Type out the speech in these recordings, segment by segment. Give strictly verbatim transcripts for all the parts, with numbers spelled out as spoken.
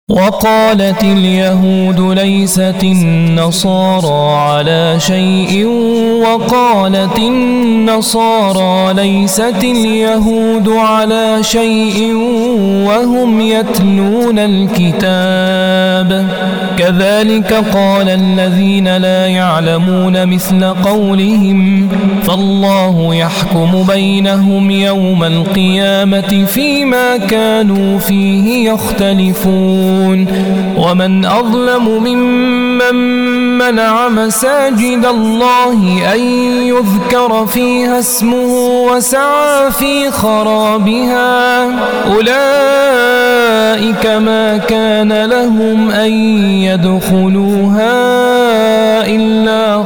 وقالت اليهود ليست النصارى على شيء وقالت النصارى ليست اليهود على شيء وهم يتلون الكتاب كذلك قال الذين لا يعلمون مثل قولهم فالله يحكم بينهم يوم القيامة فيما كانوا فيه يختلفون ومن أظلم ممن منع مساجد الله أن يذكر فيها اسمه وسعى في خرابها أولئك ما كان لهم أن يدخلوها إلا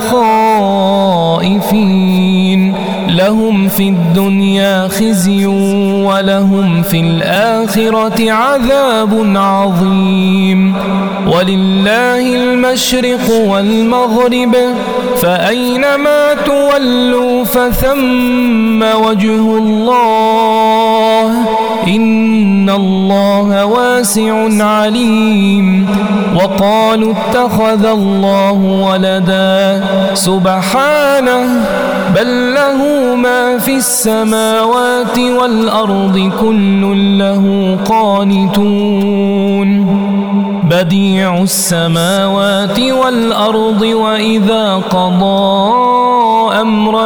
خائفين لهم في الدنيا خزي ولهم في الآخرة عذاب عظيم ولله المشرق والمغرب فأينما تولوا فثم وجه الله إن الله واسع عليم وقالوا اتخذ الله ولدا سبحانه بل له ما في السماوات والأرض كل له قانتون بديع السماوات والأرض وإذا قضى أمرا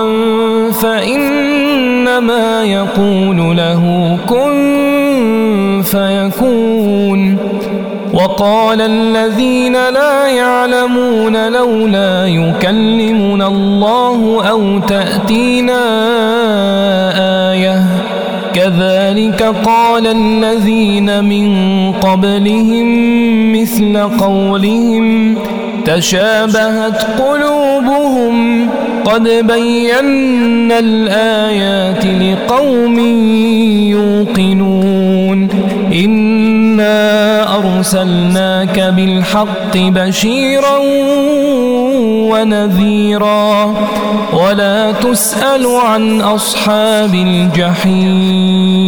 فإنما يقول له كن فيكون وقال الذين لا يعلمون لولا يكلمنا الله أو تأتينا آية كذلك قال الذين من قبلهم مثل قولهم تشابهت قلوبهم قد بينا الآيات لقوم يوقنون إنا أرسلناك بالحق بشيرا ونذيرا ولا تسأل عن أصحاب الجحيم